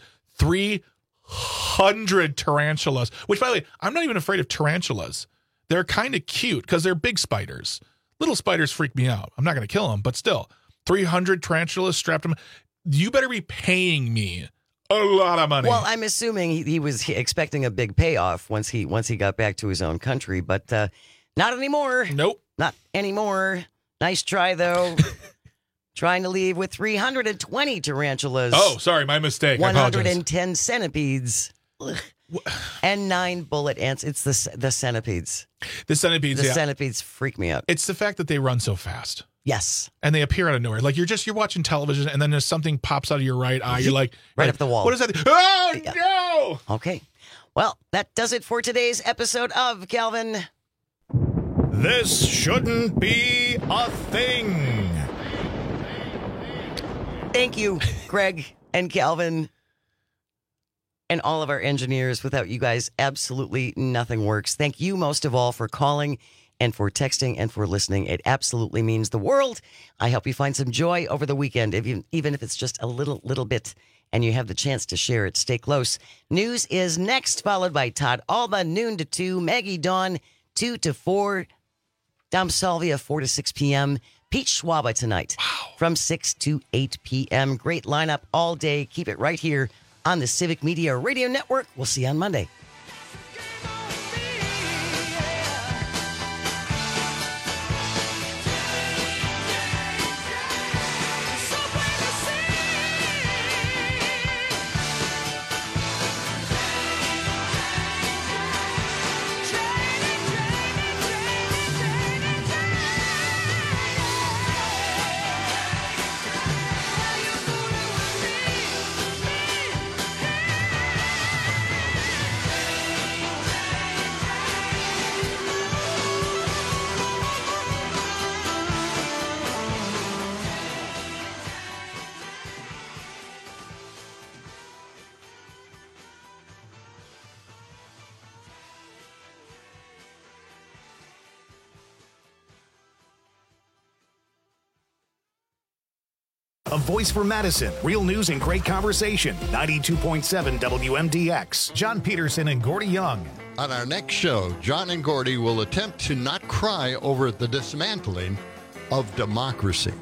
300 tarantulas, which, by the way, I'm not even afraid of tarantulas. They're kind of cute because they're big spiders. Little spiders freak me out. I'm not going to kill them, but still, 300 tarantulas strapped them. You better be paying me a lot of money. Well, I'm assuming he was expecting a big payoff once he got back to his own country, but not anymore. Nope. Not anymore. Nice try, though. Trying to leave with 320 tarantulas. Oh, sorry, my mistake. 110 centipedes. And 9 bullet ants. It's the centipedes. The centipedes, The centipedes freak me out. It's the fact that they run so fast. Yes. And they appear out of nowhere. Like you're watching television and then there's something pops out of your right eye. You're like, right up the wall. What is that? Oh, yeah. No. Okay. Well, that does it for today's episode of Calvin. This shouldn't be a thing. Thank you, Greg and Calvin and all of our engineers. Without you guys, absolutely nothing works. Thank you most of all for calling and for texting and for listening. It absolutely means the world. I hope you find some joy over the weekend, even if it's just a little bit, and you have the chance to share it. Stay close. News is next, followed by Todd Alba, noon to 2, Maggie Dawn, 2 to 4, Dom Salvia, 4 to 6 p.m., Pete Schwaba tonight from 6 to 8 p.m. Great lineup all day. Keep it right here on the Civic Media Radio Network. We'll see you on Monday. A voice for Madison. Real news and great conversation. 92.7 WMDX. John Peterson and Gordy Young. On our next show, John and Gordy will attempt to not cry over the dismantling of democracy.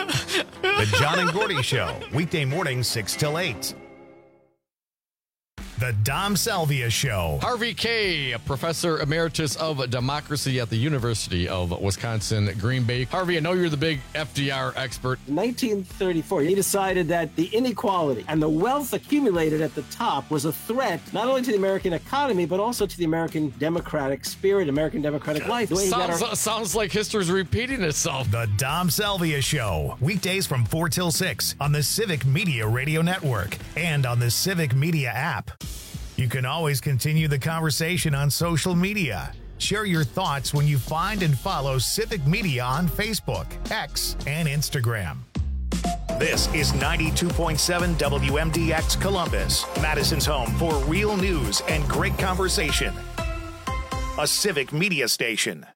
The John and Gordy Show. Weekday mornings 6 till 8. The Dom Salvia Show. Harvey Kaye, Professor Emeritus of Democracy at the University of Wisconsin, Green Bay. Harvey, I know you're the big FDR expert. In 1934, he decided that the inequality and the wealth accumulated at the top was a threat not only to the American economy, but also to the American democratic spirit, American democratic life. Sounds like history's repeating itself. The Dom Salvia Show. Weekdays from 4 till 6 on the Civic Media Radio Network and on the Civic Media app. You can always continue the conversation on social media. Share your thoughts when you find and follow Civic Media on Facebook, X, and Instagram. This is 92.7 WMDX Columbus, Madison's home for real news and great conversation. A Civic Media station.